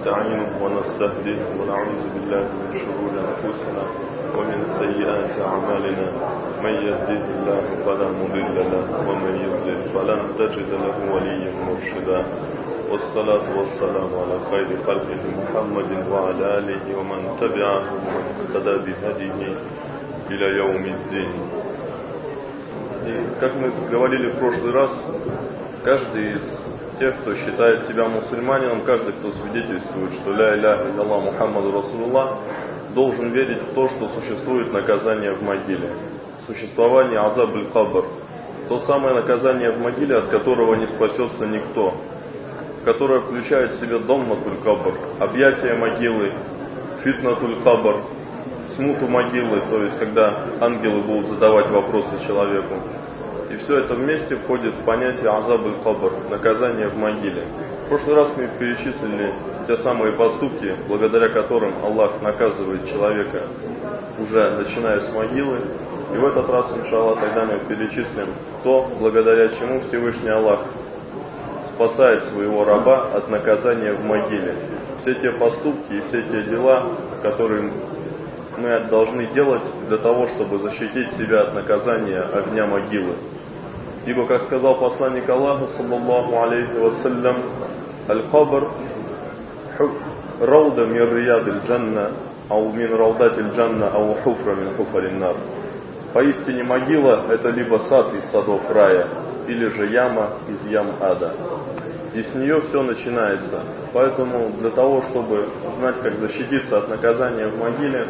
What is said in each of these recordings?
ونستعينه ونستهديه ونعوذ بالله من شرور أنفسنا ومن سيئات أعمالنا من يهده الله فلا مضل له ومن يضلل فلن تجد له وليا مرشدا والصلاة والسلام على خير خلقه محمد وعلى آله ومن تبعه ومن اهتدى بهديه إلى يوم الدين. И как мы говорили в прошлый раз, каждый из тех, кто считает себя мусульманином, каждый, кто свидетельствует, что ля иляха илlalлах Мухаммаду Расулуллах, должен верить в то, что существует наказание в могиле, существование азаб аль-кабр, то самое наказание в могиле, от которого не спасется никто, которое включает в себя домматуль кабр, объятие могилы, фитнатуль кабр, смуту могилы, то есть когда ангелы будут задавать вопросы человеку. И все это вместе входит в понятие азаб аль-кабр, наказание в могиле. В прошлый раз мы перечислили те самые поступки, благодаря которым Аллах наказывает человека, уже начиная с могилы. И в этот раз, иншаллах, тогда мы перечислим то, благодаря чему Всевышний Аллах спасает своего раба от наказания в могиле. Все те поступки и все те дела, которые мы должны делать для того, чтобы защитить себя от наказания огня могилы. Ибо, как сказал посланник Аллаха, саллаллаху алейхи вассалям, аль-кабр рауда мин риядиль джанна, ау мин раудатиль джанна, ау хуфра мин хуфарин нар. Поистине могила — это либо сад из садов рая, или же яма из ям ада. И с нее все начинается. Поэтому для того, чтобы знать, как защититься от наказания в могиле,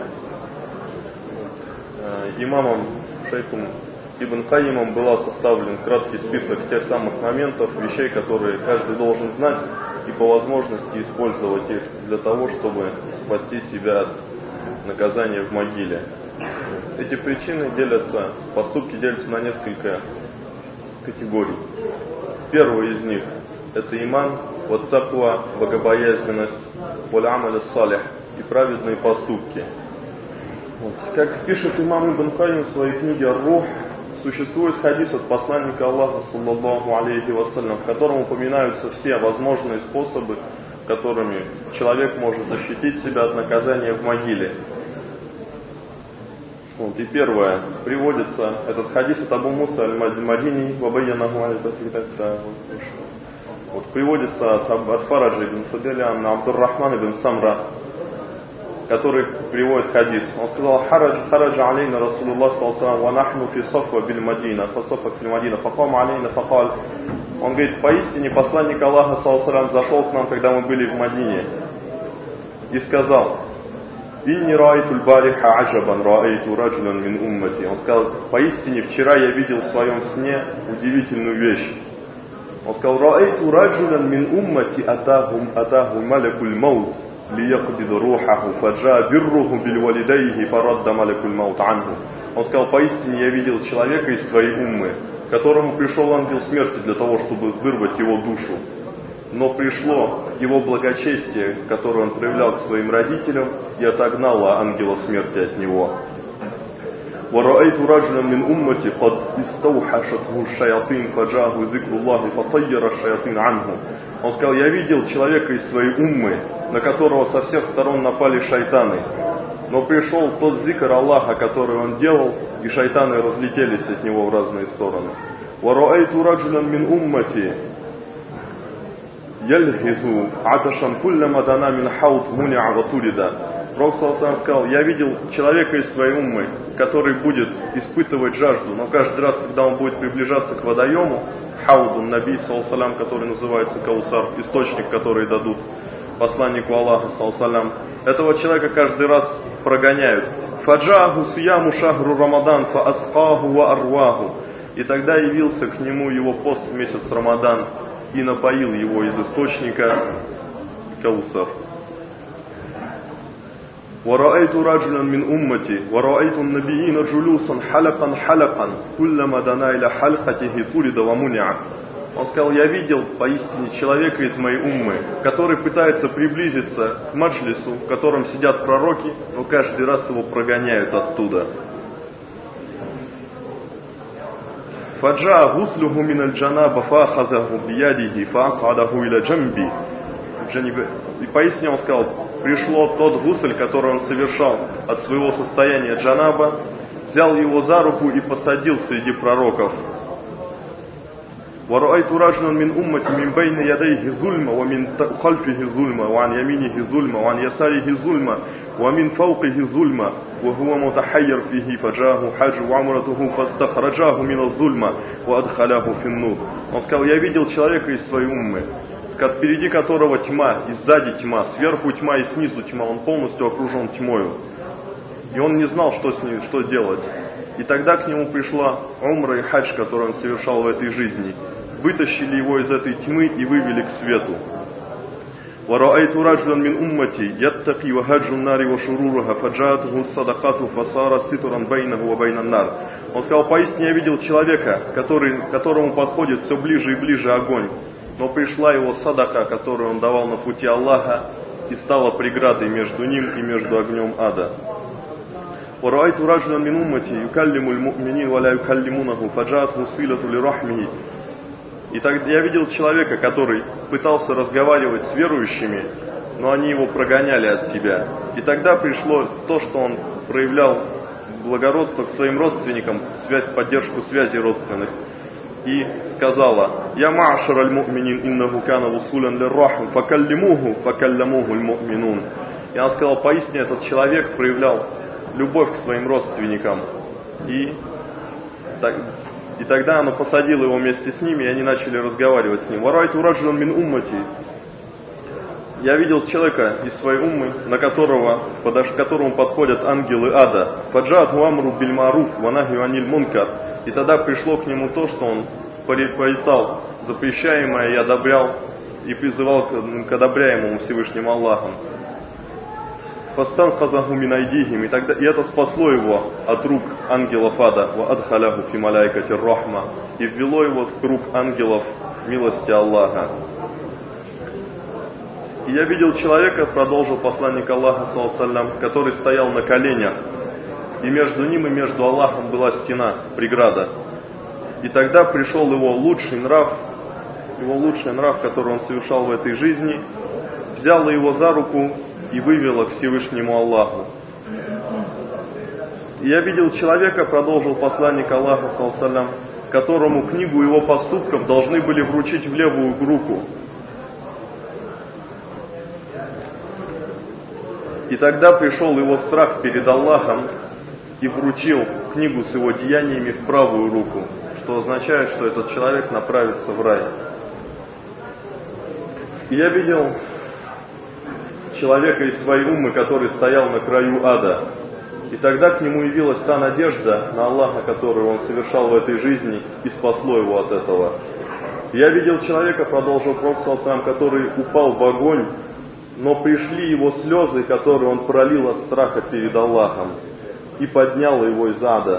имамом шейхом Ибн Кайимом был составлен краткий список тех самых моментов, вещей, которые каждый должен знать и по возможности использовать их для того, чтобы спасти себя от наказания в могиле. Эти причины поступки делятся на несколько категорий. Первый из них — это иман, вот таква, богобоязненность, воль амаль салих и праведные поступки. Как пишет имам Ибн Кайим в своей книге «Ар-Рух», существует хадис от посланника Аллаха, саллаллаху алейхи вассалям, в котором упоминаются все возможные способы, которыми человек может защитить себя от наказания в могиле. И первое, приводится этот хадис от Абу Муса аль-Мадини, приводится от Фараджа ибн Фаделя, Абдур-Рахман ибн Самра, который приводит хадис. Он сказал: хараджа алейна Расулуллах саллаллаху ва нахну фи сафва биль Мадина, фасафак фи Мадина, факам алейна факаль. Он говорит: поистине посланник Аллаха саллаллаху зашел к нам, когда мы были в Мадине, и сказал: инни раайту аль-бариха аджабан раайту раджулан мин уммати. Он сказал: поистине вчера я видел в своем сне удивительную вещь. Он сказал: раайту раджулан мин уммати атаху малакуль маут лиякбид рухаху фаджа бирруху биль валидайхи фарадда малакуль маут анху. Он сказал: поистине я видел человека из своей уммы, которому пришел ангел смерти для того, чтобы вырвать его душу. Но пришло его благочестие, которое он проявлял к своим родителям, и отогнало ангела смерти от него. وَرَأَيْتُ رَجُلًا مِنْ أُمَّتِي قَدْ اسْتَوْحَشَتْهُ الشَّيَاطِينُ فَجَاءَهُ ذِكْرُ اللَّهِ فَطَيَّرَ الشَّيَاطِينُ عَنْهُ. Он сказал: я видел человека из своей уммы, на которого со всех сторон напали шайтаны. Но пришел тот зикр Аллаха, который он делал, и шайтаны разлетелись от него в разные стороны. وَرَأَيْتُ رَجُلًا مِنْ أُمَّتِي يَلْهِزُ عَطَشًا كُلَّمَا دَنَا مِنْ حَوْضٍ مُنِعَ وَطُرِدَ. Пророк саллаллаху сказал: я видел человека из своей уммы, который будет испытывать жажду, но каждый раз, когда он будет приближаться к водоему, хауду наби саллаллаху, который называется Каусар, источник, который дадут посланнику Аллаха саллаллаху, этого человека каждый раз прогоняют. Фаджаху сияму шахру Рамадан фа асхаху ва арваху. И тогда явился к нему его пост в месяц Рамадан и напоил его из источника Каусар. وَرَأَيْتُ رَجُلًا مِنْ أُمَّتِي وَرَأَيْتُ النَّبِيِّينَ جُلُوسًا حَلَقًا كُلَّمَا دَنَا إِلَى حَلْقَتِهِ طُرِدَ وَمُنِعَ. Он сказал: я видел поистине человека из моей уммы, который пытается приблизиться к маджлису, в котором сидят пророки, но каждый раз его прогоняют оттуда. فَجَاءَ غُسْلُهُ مِنَ الْجَنَابَ فَأَخَذَهُ بِيَدِهِ فَأَقْعَدَهُ إِلَى جَنْبِهِ. И поистине он сказал, пришло тот гусль, который он совершал от своего состояния джанаба, взял его за руку и посадил среди пророков. وَرَأَيْتُ رَجُلًا مِنْ أُمَّتِي مِنْ بَيْنِ يَدَيْهِ ظُلْمًا وَمِنْ خَلْفِهِ ظُلْمًا وَعَنْ يَمِينِهِ ظُلْمًا وَعَنْ يَسَارِهِ ظُلْمًا وَمِنْ فَوْقِهِ ظُلْمًا وَهُوَ مُتَحَيِّرٌ فِيهِ فَجَاءَهُ حَجٌّ وَعُمْرَةُهُ فَاسْتَخْرَجَاهُ مِنَ الظُّلْمِ وَأَدْخَلَاهُ فِي النُّورِ. Он сказал, я видел человека из своей уммы, впереди которого тьма, и сзади тьма, сверху тьма и снизу тьма, он полностью окружен тьмою. И он не знал, что делать. И тогда к нему пришла умра и хадж, который он совершал в этой жизни. Вытащили его из этой тьмы и вывели к свету. وَرَأَيْتُ رَجُلًا مِنْ أُمَّتِي يَتَّقِي وَهَجُّ النَّارِ وَشُرُورُهَا فَجَاءَتْهُ الصَّدَقَاتُ فَصَارَ سِتْرًا بَيْنَهُ وَبَيْنَ النَّارِ. Он сказал, поистине я видел человека, которому подходит все ближе и ближе огонь. Но пришла его садака, которую он давал на пути Аллаха, и стала преградой между ним и между огнем ада. وَرَأَيْتُ رَجُلًا مِنْ أُمَّتِي يُكَلِّمُ الْمُؤْمِنِينَ وَلَا يُكَلِّمُونَهُ فَجَاءَتْهُ صِلَةُ لِرَحْمِهِ. И тогда я видел человека, который пытался разговаривать с верующими, но они его прогоняли от себя. И тогда пришло то, что он проявлял благородство к своим родственникам, поддержку связи родственных. И сказала, «Я ма'шар аль-му'минин иннаху кана вусулян лир-рахм, факаллимуху аль-му'минун». И она сказала, поистине этот человек проявлял любовь к своим родственникам. И тогда она посадила его вместе с ними, и они начали разговаривать с ним. «Варайту раджулан мин уммати». Я видел человека из своей уммы, к которому подходят ангелы ада. «Фаджаат муамру биль маруф ванахи ваниль мункар». И тогда пришло к нему то, что он порицал запрещаемое и одобрял, и призывал к одобряемому Всевышним Аллахом. «Фастанхазаху мин айдихим». И это спасло его от рук ангелов ада. «Ва адхаляху фи маляйкати рахма». И ввело его в круг ангелов милости Аллаха. И я видел человека, продолжил посланник Аллаха, саллаллаху, который стоял на коленях. И между ним и между Аллахом была стена, преграда. И тогда пришел его лучший нрав, который он совершал в этой жизни, взял его за руку и вывела к Всевышнему Аллаху. И я видел человека, продолжил посланник Аллаха, саллаллаху, которому книгу его поступков должны были вручить в левую руку. И тогда пришел его страх перед Аллахом и вручил книгу с его деяниями в правую руку, что означает, что этот человек направится в рай. И я видел человека из своей уммы, который стоял на краю ада. И тогда к нему явилась та надежда на Аллаха, которую он совершал в этой жизни, и спасло его от этого. И я видел человека, продолжил Пророк, который упал в огонь, но пришли его слезы, которые он пролил от страха перед Аллахом, и поднял его из ада.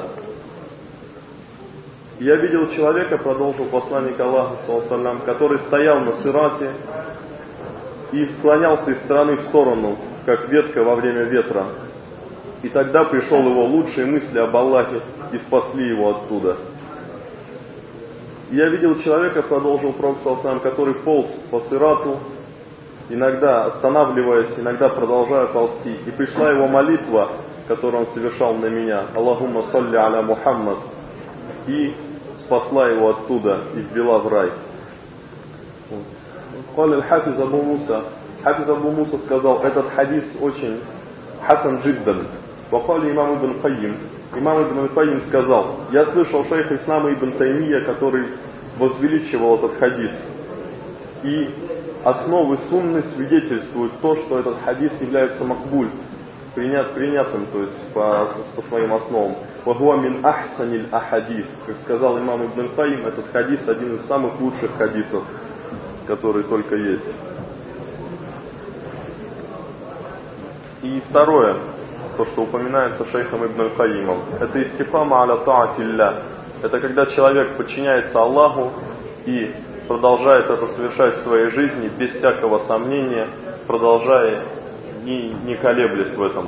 И я видел человека, продолжил посланник Аллаха, который стоял на сирате и склонялся из стороны в сторону, как ветка во время ветра. И тогда пришел его лучшие мысли об Аллахе и спасли его оттуда. И я видел человека, продолжил Пророк, который полз по сирату, иногда останавливаясь, иногда продолжая ползти. И пришла его молитва, которую он совершал на меня, «Аллахумма салли аля Мухаммад», и спасла его оттуда и ввела в рай. Хафиз Абу Муса сказал, этот хадис очень хасан джиддан. Вакали имам Ибн Кайим. Имам Ибн Кайим сказал, я слышал шейха Ислама Ибн Таймия, который возвеличивал этот хадис. И основы сунны свидетельствуют то, что этот хадис является макбуль, принятым, то есть по своим основам. Вахуа мин ахсаниль ахадис. Как сказал имам Ибн Кайим, этот хадис один из самых лучших хадисов, которые только есть. И второе, то, что упоминается шейхом Ибн Кайимом, это истикама аля таатилля. Это когда человек подчиняется Аллаху и продолжает это совершать в своей жизни без всякого сомнения, продолжая, не колеблясь в этом.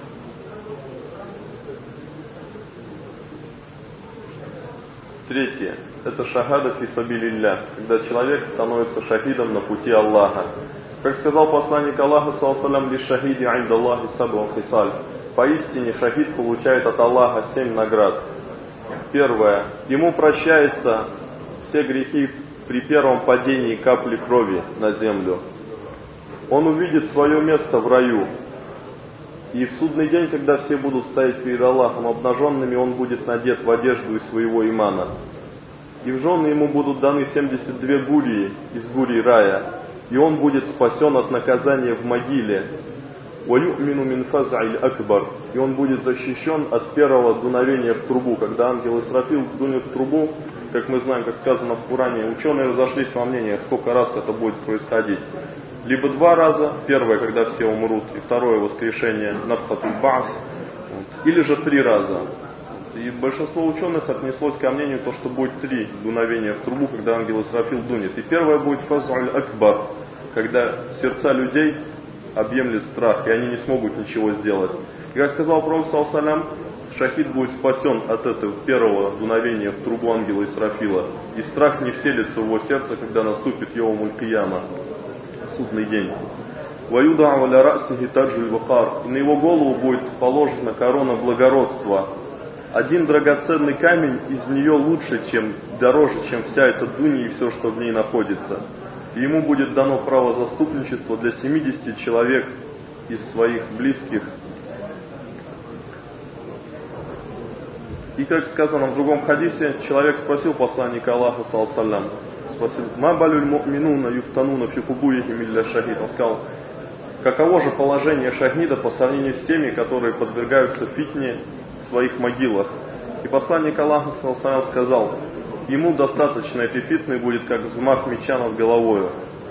Третье. Это шахада фи сабилилля, когда человек становится шахидом на пути Аллаха. Как сказал посланник Аллаха, саллаллаху ли шахиди инда Аллахи саб'ун хисаль. Поистине шахид получает от Аллаха 7 наград. Первое. Ему прощаются все грехи при первом падении капли крови на землю. Он увидит свое место в раю. И в судный день, когда все будут стоять перед Аллахом обнаженными, он будет надет в одежду из своего имана. И в жены ему будут даны 72 гурии из гурий рая. И он будет спасен от наказания в могиле. وَيُؤْمِنُ مِنْ فَزْعِ الْأَكْبَرِ. И он будет защищен от первого дуновения в трубу. Когда ангел Исрафил дунет в трубу, как мы знаем, как сказано в Коране, ученые разошлись во мнениях, сколько раз это будет происходить. Либо 2 раза, первое, когда все умрут, и второе воскрешение нафхатуль ба'с, или же 3 раза. И большинство ученых отнеслось ко мнению, то, что будет 3 дуновения в трубу, когда ангел Исрафил дунет. И первое будет фаз'аль акбар, когда сердца людей объемлет страх, и они не смогут ничего сделать. И как сказал пророк саллаллаху алейхи ва саллям, шахид будет спасен от этого первого дуновения в трубу ангела Исрафила. И страх не вселится в его сердце, когда наступит йоумуль кияма, судный день. وَيُدَعُ لَرَأْسِهِ تَاجُ الْوَقَارِ. И на его голову будет положена корона благородства. Один драгоценный камень из нее лучше, дороже, чем вся эта дунья и все, что в ней находится. И ему будет дано право заступничества для 70 человек из своих близких. И как сказано в другом хадисе, человек спросил посланника Аллаха, саллаллаху алейхи ва саллям, спросил: «Ма балюль му'минуна юфтануна фи кубурихим илля шахид». Он сказал: каково же положение шахида по сравнению с теми, которые подвергаются фитне в своих могилах? И посланник Аллаха, саллаллаху алейхи ва саллям, сказал: ему достаточно этой фитны будет, как взмах меча над головою.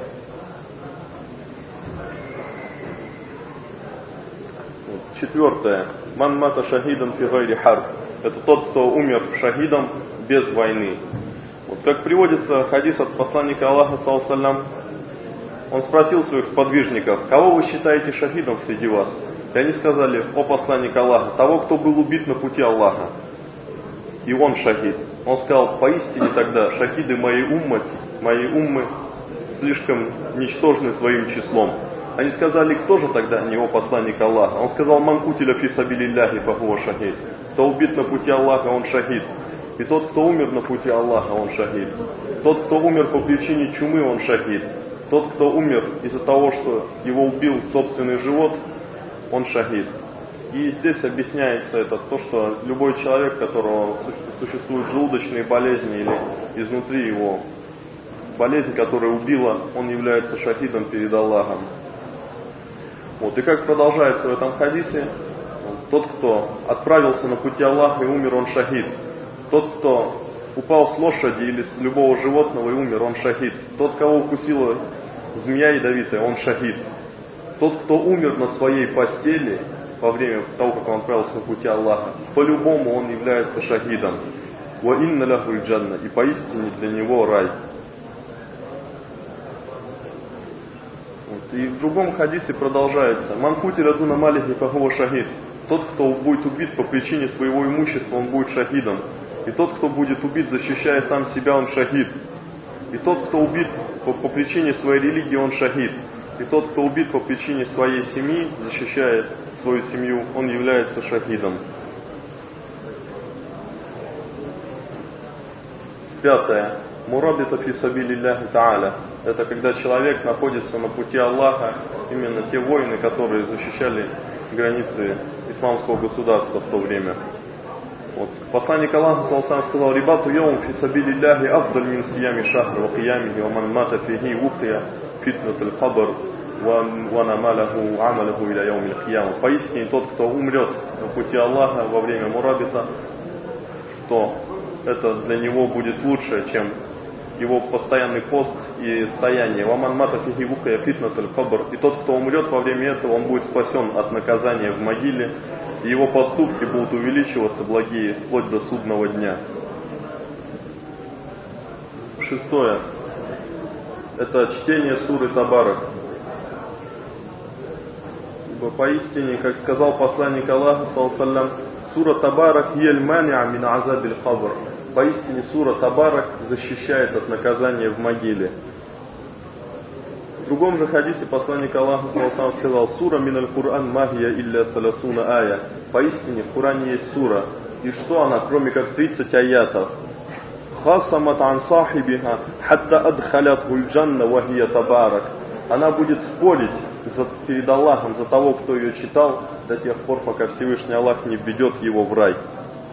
Четвертое. Ман мата шахидан фи гайри харб. Это тот, кто умер шахидом без войны. Вот как приводится хадис от посланника Аллаха, саллаллаху алейхи ва саллям, он спросил своих сподвижников: кого вы считаете шахидом среди вас? И они сказали: о посланник Аллаха, того, кто был убит на пути Аллаха. И он шахид. Он сказал: поистине тогда шахиды моей уммы слишком ничтожны своим числом. Они сказали: кто же тогда не его посланник Аллаха? Он сказал: ман кутиля фи сабилилляхи фахуа шахид. Кто убит на пути Аллаха, он шахид. И тот, кто умер на пути Аллаха, он шахид. Тот, кто умер по причине чумы, он шахид. Тот, кто умер из-за того, что его убил собственный живот, он шахид. И здесь объясняется это то, что любой человек, у которого существуют желудочные болезни или изнутри его болезнь, которая убила, он является шахидом перед Аллахом. Вот. И как продолжается в этом хадисе, тот, кто отправился на пути Аллаха и умер, он шахид. Тот, кто упал с лошади или с любого животного и умер, он шахид. Тот, кого укусила змея ядовитая, он шахид. Тот, кто умер на своей постели во время того, как он отправился на пути Аллаха, по-любому он является шахидом. Ва инна лаху джанна. И поистине для него рай. И в другом хадисе продолжается: ман кутиля дуна малихи фахуа шахид. Тот, кто будет убит по причине своего имущества, он будет шахидом. И тот, кто будет убит, защищая сам себя, он шахид. И тот, кто убит по причине своей религии, он шахид. И тот, кто убит по причине своей семьи, защищая свою семью, он является шахидом. Пятое. Мурабита фи сабилилляхи та'аля. Это когда человек находится на пути Аллаха, именно те воины, которые защищали границы исламского государства в то время. Вот. Посланник Аллаха, саллаллаху алейхи ва саллям, сказал: рибату йоум фи сабилилляхи афдаль мин сиями шахр ва киямихи ва ман мата фихи вухия фитнатуль хабр ва намалаху амалаху иля йоумиль кияма. Поистине тот, кто умрет на пути Аллаха во время мурабита, что это для него будет лучше, чем его постоянный пост и стояние. Ваман мата фихи вухия фитнатуль хабр. И тот, кто умрет во время этого, он будет спасен от наказания в могиле. И его поступки будут увеличиваться, благие, вплоть до судного дня. Шестое. Это чтение суры Табарак. Ибо поистине, как сказал посланник Аллаха, саллаллаху алейхи ва саллям, сура Табарак ель маниа мин азабиль хабр. Поистине сура Табарак защищает от наказания в могиле. другом же хадисе посланник Аллаха саллаллаху сказал: «Сура миналь Кур'ан магия илля саласуна ая». Поистине в Коране есть сура. И что она, кроме как 30 аятов? «Хасамат ан сахибиха хатта адхалятху джанна вахия табарак». Она будет спорить перед Аллахом за того, кто ее читал, до тех пор, пока Всевышний Аллах не введет его в рай.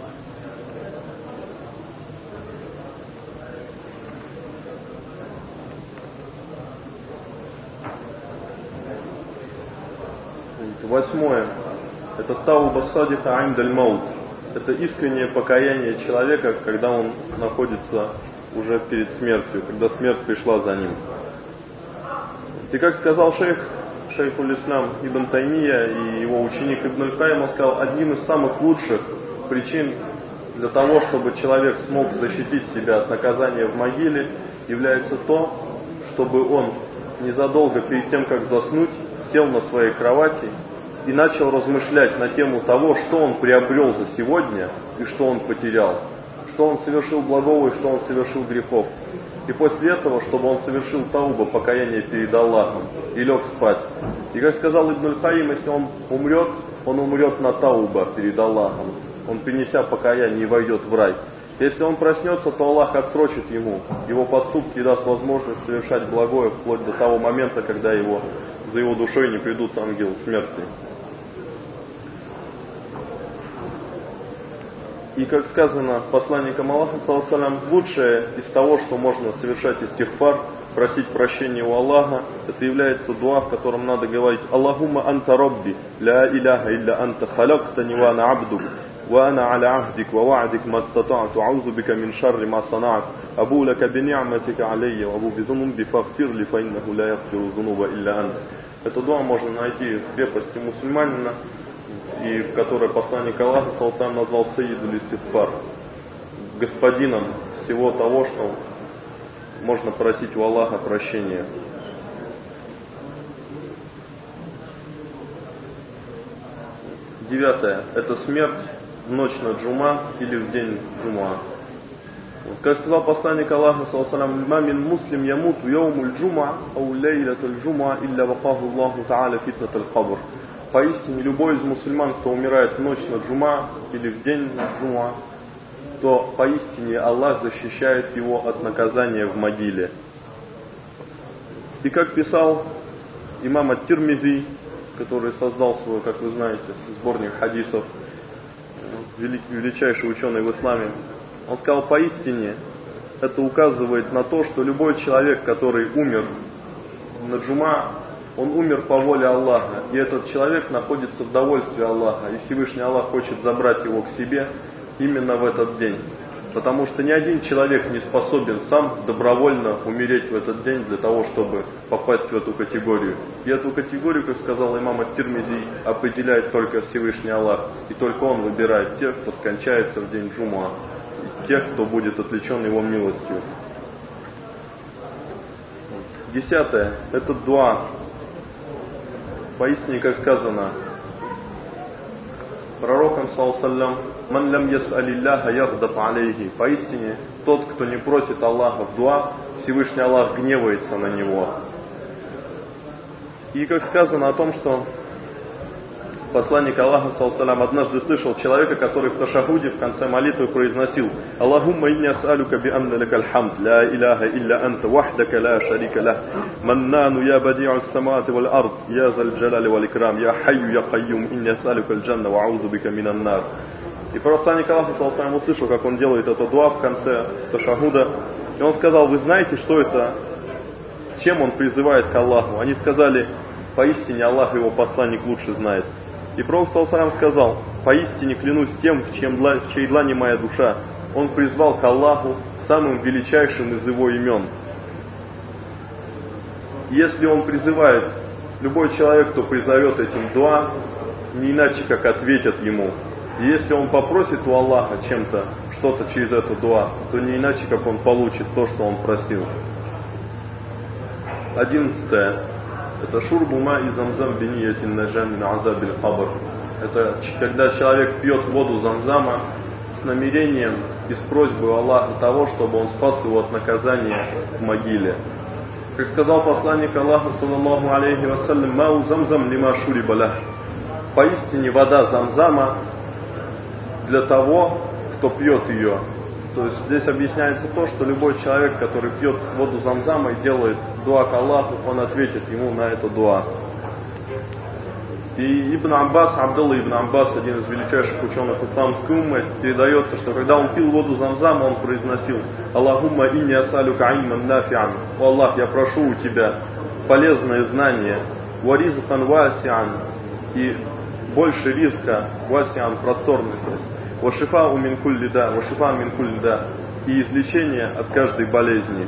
Восьмое. Это тауба садиха айндаль маут. Это искреннее покаяние человека, когда он находится уже перед смертью, когда смерть пришла за ним. И как сказал шейхуль Ислам Ибн Таймия и его ученик Ибн Аль-Кайм, он сказал, одним из самых лучших причин для того, чтобы человек смог защитить себя от наказания в могиле, является то, чтобы он незадолго перед тем, как заснуть, сел на своей кровати и начал размышлять на тему того, что он приобрел за сегодня и что он потерял, что он совершил благого и что он совершил грехов. И после этого, чтобы он совершил тауба, покаяние перед Аллахом, и лег спать. И как сказал Ибн Аль-Каим, если он умрет на тауба перед Аллахом, он, принеся покаяние, и войдет в рай. Если он проснется, то Аллах отсрочит ему его поступки и даст возможность совершать благое вплоть до того момента, когда за его душой не придут ангелы смерти. И как сказано посланником Аллаха, саллаллаху алейхи ва саллям, лучшее из того, что можно совершать истигфар, просить прощения у Аллаха, это является дуа, в котором надо говорить: «Аллахумма анта робби, ла иляха илля анта халактани ва ана абдук, ва ана аля ахдик ва ва'дик ма статa'ту, аузу бика мин шарри ма сана'т, абу лака би ни'матика алейя, ва абу би зунуби фагфир ли, фа иннаху ла ягфиру зунуба илля ант». Эту дуа можно найти в крепости мусульманина, и в которой посланник Аллаха саллаллаху алейхи ва саллям назвал Саидуль истигфар, господином всего того, что можно просить у Аллаха прощения. Девятое. Это смерть в ночь на джума или в день джума. Как сказал посланник Аллаха саллаллаху алейхи ва саллям: «Ма мин муслим ямуту яумуль джума ау лейлатуль джума илля вакаху Аллаху та'аля фитнатуль кабр». Поистине, любой из мусульман, кто умирает в ночь на джума или в день на джума, то поистине Аллах защищает его от наказания в могиле. И как писал имам ат-Тирмизи, который создал свой, как вы знаете, сборник хадисов, величайший ученый в исламе, он сказал: поистине это указывает на то, что любой человек, который умер на джума, он умер по воле Аллаха, и этот человек находится в довольстве Аллаха, и Всевышний Аллах хочет забрать его к себе именно в этот день. Потому что ни один человек не способен сам добровольно умереть в этот день для того, чтобы попасть в эту категорию. И эту категорию, как сказал имам ат-Тирмизи, определяет только Всевышний Аллах, и только Он выбирает тех, кто скончается в день джума, и тех, кто будет отвлечен Его милостью. Десятое. Это дуа. Поистине, как сказано пророком, саллаллаху алейхи ва саллям: «Ман лям яс'алилляха ягдаб алейхи». Поистине, тот, кто не просит Аллаха в дуа, Всевышний Аллах гневается на него. И как сказано о том, что посланник Аллаха, саллаллаху алейхи ва саллям, однажды слышал человека, который в ташахуде в конце молитвы произносил: «Аллахумма инни ас'алюка би анна лакаль хамд, ла иляха илля анта вахдака ла шарика лах, маннану я бади'у ас-самавати валь ард, я зал джалали валь икрам, я хайю я кайюм, инни ас'алюка аль-джанна ва аузу бика минан нар». И посланник Аллаха, саллаллаху алейхи ва саллям, услышал, как он делает эту дуа в конце ташахуда, и он сказал: «Вы знаете, что это, чем он призывает к Аллаху?» Они сказали: «Поистине Аллах и его посланник лучше знает». И пророк, саллаллаху алейхи ва саллям, сказал: «Поистине клянусь тем, в чьей длани моя душа, он призвал к Аллаху самым величайшим из его имен». Если он призывает, любой человек, кто призовет этим дуа, не иначе как ответят ему. И если он попросит у Аллаха чем-то, что-то через эту дуа, то не иначе как он получит то, что он просил. 11. Это шурбу ма и замзам биньятин наджан мин азабиль кабр. Это когда человек пьет воду замзама с намерением и с просьбой Аллаха того, чтобы он спас его от наказания в могиле. Как сказал посланник Аллаха, саллаллаху алейхи вассалям, «Мау замзам лима шуриба лах». Поистине вода замзама для того, кто пьет ее. То есть здесь объясняется то, что любой человек, который пьет воду замзама и делает дуа к Аллаху, он ответит ему на это дуа. И Абдулла ибн Аббас, один из величайших ученых исламской уммы, передается, что когда он пил воду замзама, он произносил: «Аллахумма инни асалюка ильман нафиан». «О Аллах, я прошу у тебя полезное знание, варизкан васиан», и больше риска, васиан, просторный, то есть «Вашифа мин кулли да», «Вашифа мин кулли да», и излечение от каждой болезни.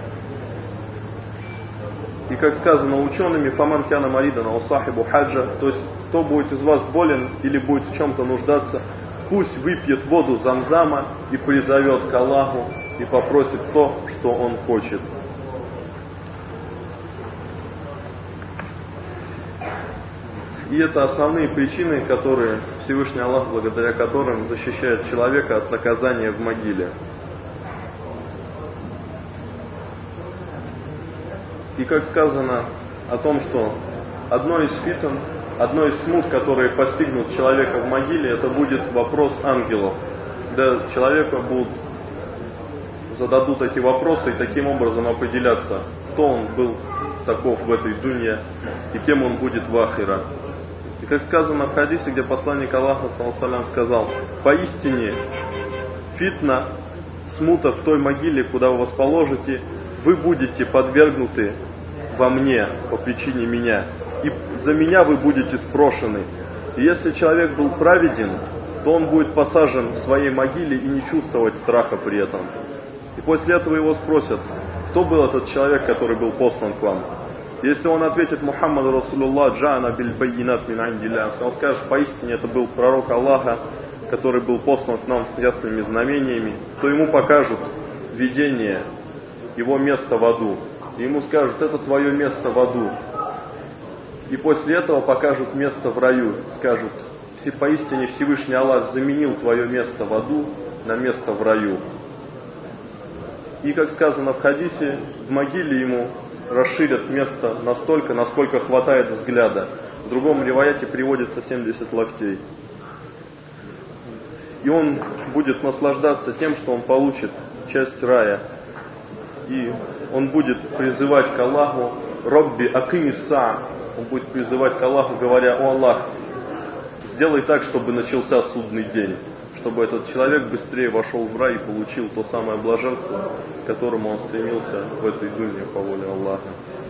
И как сказано учеными, «Фаман кяна маридан ау сахибу хаджа», то есть кто будет из вас болен или будет в чем-то нуждаться, пусть выпьет воду замзама и призовет к Аллаху и попросит то, что он хочет. И это основные причины, которые Всевышний Аллах, благодаря которым защищает человека от наказания в могиле. И как сказано о том, что одно из фитн, одно из смут, которые постигнут человека в могиле, это будет вопрос ангелов. Когда человека зададут эти вопросы и таким образом определяться, кто он был таков в этой дунье и кем он будет в ахира. И как сказано в хадисе, где посланник Аллаха ﷺ сказал: «Поистине фитна, смута в той могиле, куда вы вас положите, вы будете подвергнуты во мне по причине меня, и за меня вы будете спрошены. И если человек был праведен, то он будет посажен в своей могиле и не чувствовать страха при этом. И после этого его спросят: кто был этот человек, который был послан к вам? Если он ответит: Мухаммад Расулуллах джа'ана биль байинат мин индилля, он скажет: поистине это был пророк Аллаха, который был послан к нам с ясными знамениями, то ему покажут видение, его место в аду. И ему скажут: это твое место в аду. И после этого покажут место в раю. Скажут: поистине Всевышний Аллах заменил твое место в аду на место в раю. И как сказано в хадисе, в могиле ему расширят место настолько, насколько хватает взгляда. В другом риваяте приводится 70 локтей. И он будет наслаждаться тем, что он получит часть рая. И он будет призывать к Аллаху: «Робби акимисса». Он будет призывать к Аллаху, говоря: «О Аллах, сделай так, чтобы начался судный день, чтобы этот человек быстрее вошел в рай и получил то самое блаженство, к которому он стремился в этой дуне по воле Аллаха».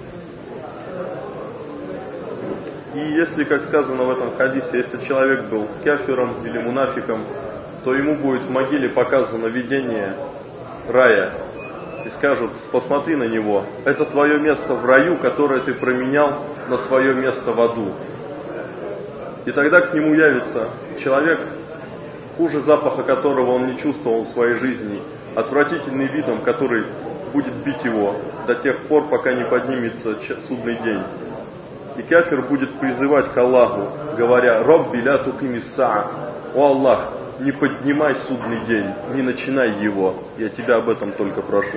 И если, как сказано в этом хадисе, если человек был кафиром или мунафиком, то ему будет в могиле показано видение рая. И скажут: посмотри на него, это твое место в раю, которое ты променял на свое место в аду. И тогда к нему явится человек, хуже запаха которого он не чувствовал в своей жизни, отвратительный видом, который будет бить его до тех пор, пока не поднимется судный день. И кафир будет призывать к Аллаху, говоря: «Робби ля тукимисса». «О Аллах, не поднимай судный день, не начинай его, я тебя об этом только прошу».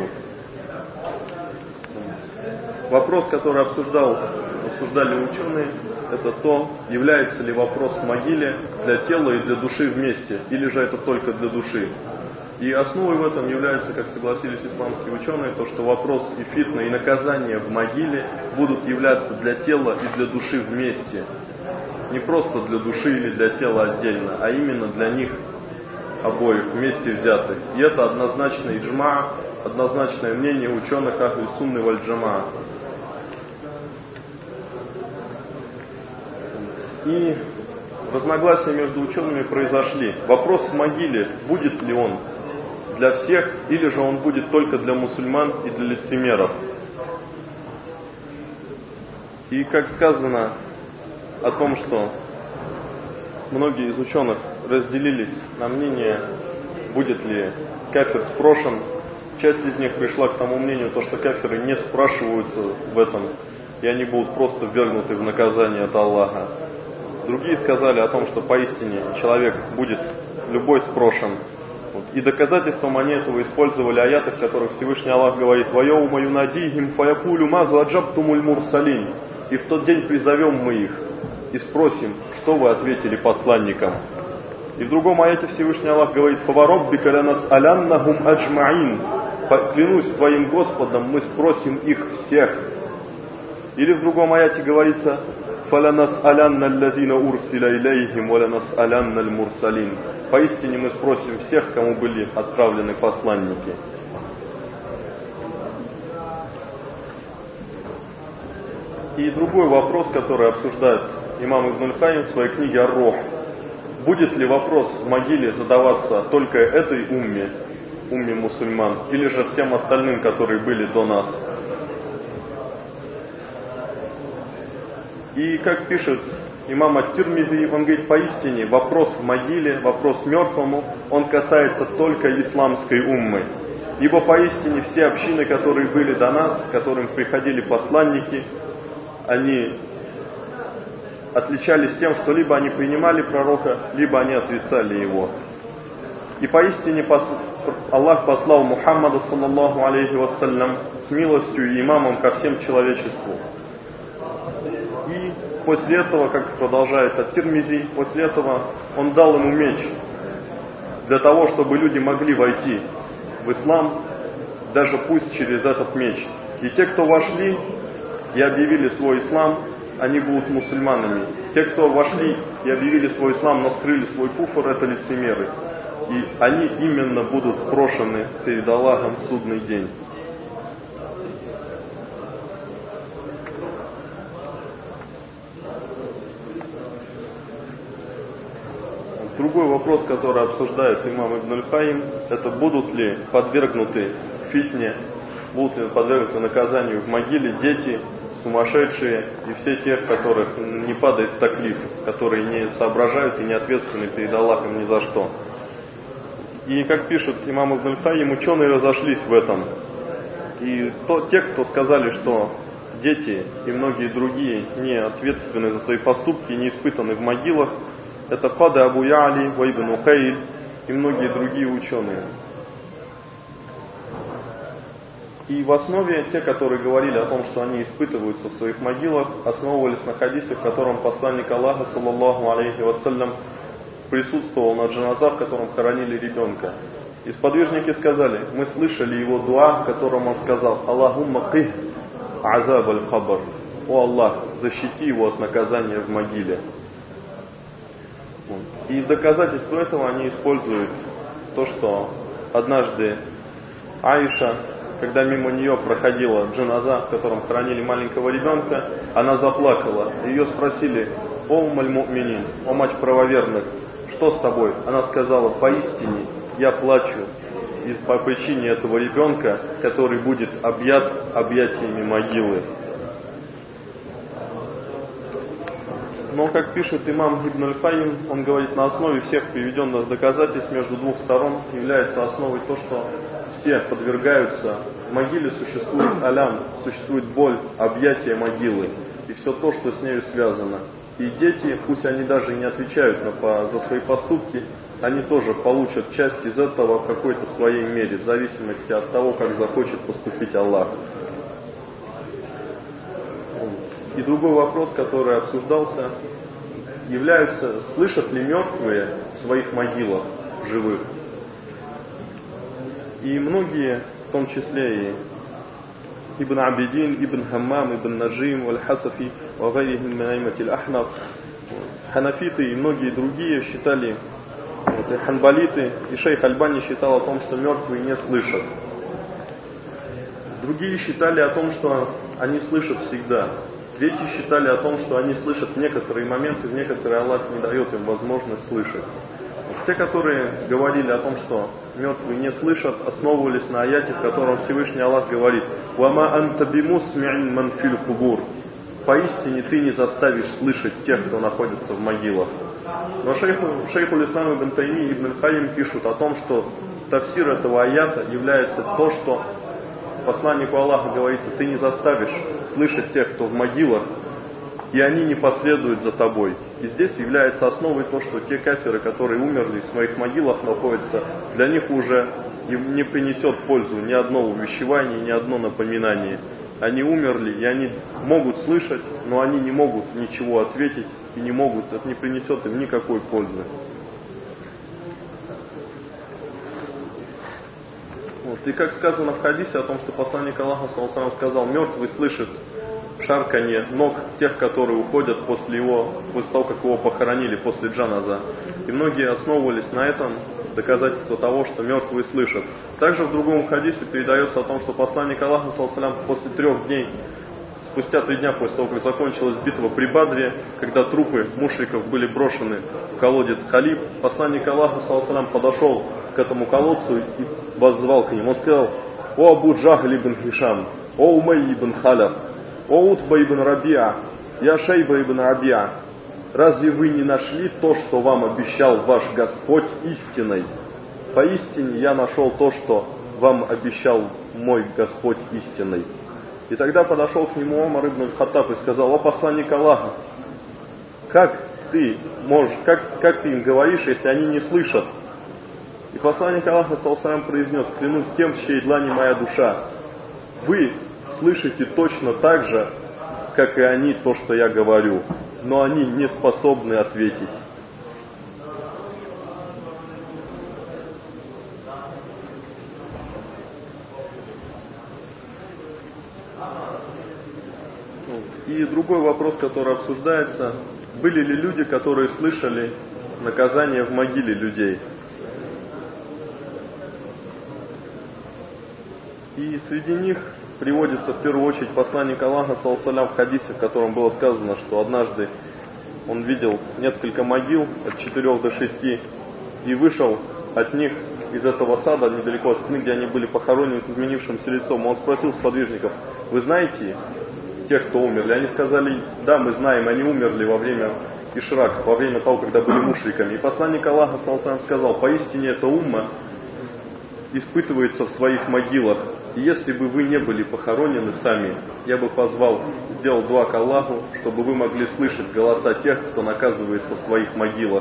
Вопрос, который обсуждали ученые, это то, является ли вопрос в могиле для тела и для души вместе, или же это только для души. И основой в этом является, как согласились исламские ученые, то, что вопрос и фитна, и наказание в могиле будут являться для тела и для души вместе. Не просто для души или для тела отдельно, а именно для них обоих вместе взятых. И это однозначно иджма, однозначное мнение ученых Ахль Сунны валь Джамаа. И разногласия между учеными произошли. Вопрос в могиле, будет ли он для всех, или же он будет только для мусульман и для лицемеров. И как сказано о том, что многие из ученых разделились на мнение, будет ли кафир спрошен. Часть из них пришла к тому мнению, что кафиры не спрашиваются в этом, и они будут просто ввергнуты в наказание от Аллаха. Другие сказали о том, что поистине человек будет любой спрошен И доказательством они этого использовали аяты, в которых Всевышний Аллах говорит: «Ваяума юнадихим фаякулю мазу аджабтумуль мурсалин». И в тот день призовем мы их и спросим, что вы ответили посланникам. И в другом аяте Всевышний Аллах говорит: «Фавароббика ланас'аляннахум аджмаин». Клянусь твоим Господом, мы спросим их всех. Или в другом аяте говорится: «Фаланас'алянна аллазина урсиля илейхим валанас'алянна аль-мурсалин». Поистине мы спросим всех, кому были отправлены посланники. И другой вопрос, который обсуждает имам Ибн аль-Кайим в своей книге «Ар-Рух». Будет ли вопрос в могиле задаваться только этой умме мусульман, или же всем остальным, которые были до нас? И как пишет имам ат-Тирмизи, он говорит: поистине вопрос в могиле, вопрос мертвому, он касается только исламской уммы. Ибо поистине все общины, которые были до нас, к которым приходили посланники, они отличались тем, что либо они принимали пророка, либо они отрицали его. И поистине Аллах послал Мухаммада, саллаллаху алейхи вассалям, с милостью и имамом ко всем человечеству. И после этого, как продолжает ат-Тирмизи, после этого он дал ему меч, для того, чтобы люди могли войти в ислам, даже пусть через этот меч. И те, кто вошли и объявили свой ислам, они будут мусульманами. Те, кто вошли и объявили свой ислам, но скрыли свой куфр, это лицемеры. И они именно будут спрошены перед Аллахом в судный день. Другой вопрос, который обсуждает имам Ибн аль-Кайим, это будут ли подвергнуты фитне, будут ли подвергнуты наказанию в могиле дети, сумасшедшие и все те, в которых не падает таклиф, которые не соображают и не ответственны перед Аллахом ни за что. И как пишет имам Ибн аль-Кайим, ученые разошлись в этом. И те, кто сказали, что дети и многие другие не ответственны за свои поступки, не испытаны в могилах, это Кади Абу Я'ли, Ибн Ухейль и многие другие ученые. И в основе те, которые говорили о том, что они испытываются в своих могилах, основывались на хадисе, в котором посланник Аллаха, саллаллаху алейхи вассалям, присутствовал на джаназа, в котором хоронили ребенка. И сподвижники сказали: мы слышали его дуа, в котором он сказал: «Аллахумма ких азаб аль-хабр». «О Аллах, защити его от наказания в могиле». И в доказательство этого они используют то, что однажды Аиша, когда мимо нее проходила джаназа, в котором хоронили маленького ребенка, она заплакала. Ее спросили: «О умаль му'минин, о мать правоверных, что с тобой?» Она сказала: «Поистине я плачу по причине этого ребенка, который будет объят объятиями могилы». Но, как пишет имам Ибн аль-Кайим, он говорит, на основе всех приведенных доказательств между двух сторон является основой то, что все подвергаются, в могиле существует алям, существует боль, объятие могилы и все то, что с нею связано. И дети, пусть они даже не отвечают за свои поступки, они тоже получат часть из этого в какой-то своей мере, в зависимости от того, как захочет поступить Аллах. И другой вопрос, который обсуждался, слышат ли мертвые в своих могилах живых? И многие, в том числе и Ибн Абидин, Ибн Хаммам, Ибн Наджим, Валь-Хасафи, Вагайрихим мин айматиль ахнаф, ханафиты и многие другие считали, и ханбалиты, и шейх Альбани считал о том, что мертвые не слышат. Другие считали о том, что они слышат всегда. Третьи считали о том, что они слышат в некоторые моменты, в некоторые Аллах не дает им возможность слышать. Те, которые говорили о том, что мертвые не слышат, основывались на аяте, в котором Всевышний Аллах говорит: «Вама анта бимусми'ин ман фил кубур». Поистине ты не заставишь слышать тех, кто находится в могилах. Но шейхуль ислам ибн Тайми и ибн аль-Кайим пишут о том, что тафсир этого аята является то, что посланнику Аллаха говорится: ты не заставишь слышать тех, кто в могилах, и они не последуют за тобой. И здесь является основой то, что те кафиры, которые умерли, в своих могилах находятся, для них уже им не принесет пользу ни одно увещевание, ни одно напоминание. Они умерли, и они могут слышать, но они не могут ничего ответить, и не могут, это не принесет им никакой пользы. Вот. И как сказано в хадисе о том, что посланник Аллаха ﷺ сказал, мертвый слышит шарканье ног тех, которые уходят после того, как его похоронили, после джаназа. И многие основывались на этом, доказательство того, что мертвые слышат. Также в другом хадисе передается о том, что посланник Аллаха ﷺ после 3 дней, спустя 3 дня после того, как закончилась битва при Бадре, когда трупы мушриков были брошены в колодец Халиб, посланник Аллаха ﷺ подошел к этому колодцу и воззвал к ним. Он сказал: «О Абу Джахль ибн Хишам, о Умай ибн Халяф, о Утба ибн Рабиа, я Шейба ибн Рабиа, разве вы не нашли то, что вам обещал ваш Господь истиной? Поистине я нашел то, что вам обещал мой Господь истиной». И тогда подошел к нему Умар ибн Хаттаб и сказал: «О посланник Аллаха, как ты им говоришь, если они не слышат?» И посланник Аллаха ﷺ произнес: «Клянусь тем, в чьей длани моя душа, вы слышите точно так же, как и они, то, что я говорю, но они не способны ответить». И другой вопрос, который обсуждается: были ли люди, которые слышали наказание в могиле людей? И среди них приводится в первую очередь посланник Аллаха ﷺ в хадисе, в котором было сказано, что однажды он видел несколько могил от 4 до 6 и вышел от них из этого сада недалеко от стены, где они были похоронены с изменившимся лицом. Он спросил сподвижников: «Вы знаете тех, кто умерли?» Они сказали: «Да, мы знаем, они умерли во время Ишрак, во время того, когда были мушриками». И посланник Аллаха ﷺ сказал: «Поистине эта умма испытывается в своих могилах. И если бы вы не были похоронены сами, я бы сделал дуа к Аллаху, чтобы вы могли слышать голоса тех, кто наказывается в своих могилах».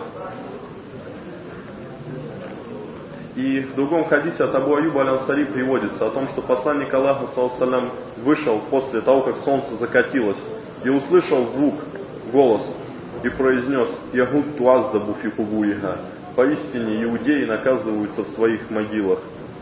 И в другом хадисе от Абу Аюба аль-Ансари приводится о том, что посланник Аллаха ﷺ вышел после того, как солнце закатилось, и услышал звук, голос, и произнес: «Ягуд туаздабу фи кубуриха». Поистине иудеи наказываются в своих могилах.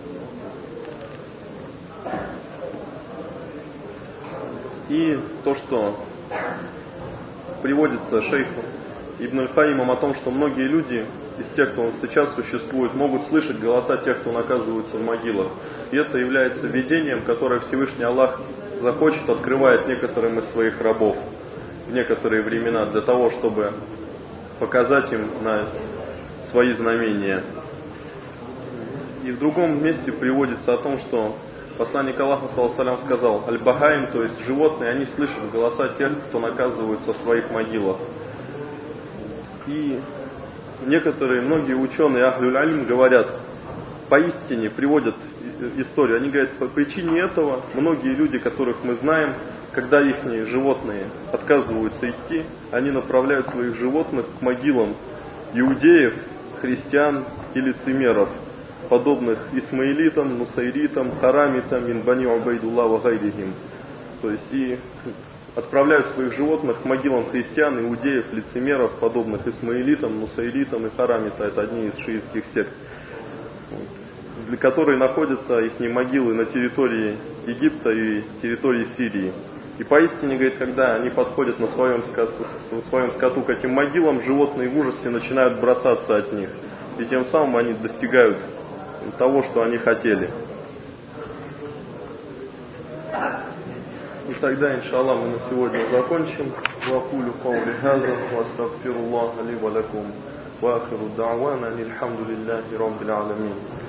И то, что приводится шейхом Ибн аль-Каимом о том, что многие люди из тех, кто сейчас существует, могут слышать голоса тех, кто наказывается в могилах. И это является видением, которое Всевышний Аллах захочет, открывает некоторым из своих рабов в некоторые времена, для того, чтобы показать им на свои знамения. И в другом месте приводится о том, что посланник Аллаха ﷺ сказал: «Аль-Бахаим», то есть животные, они слышат голоса тех, кто наказывается в своих могилах. И многие ученые Ахлюль Алим говорят, поистине приводят историю, они говорят, по причине этого многие люди, которых мы знаем, когда их животные отказываются идти, они направляют своих животных к могилам иудеев, христиан и лицемеров, подобных исмаилитам, нусайритам, харамитам, мин бани Убайдулла ва гайрихим. То есть и отправляют своих животных к могилам христиан, иудеев, лицемеров, подобных исмаилитам, нусайритам и харамита. Это одни из шиитских сект, для которых находятся их могилы на территории Египта и территории Сирии. И поистине, говорит, когда они подходят на своем скоту к этим могилам, животные в ужасе начинают бросаться от них. И тем самым они достигают того, что они хотели. И тогда, иншаллах, мы на сегодня закончим. Вакулю каули хаза, ва астагфируллаха ли ва лакум, ва ахиру да'вана, алхамдулиллахи раббил аламин.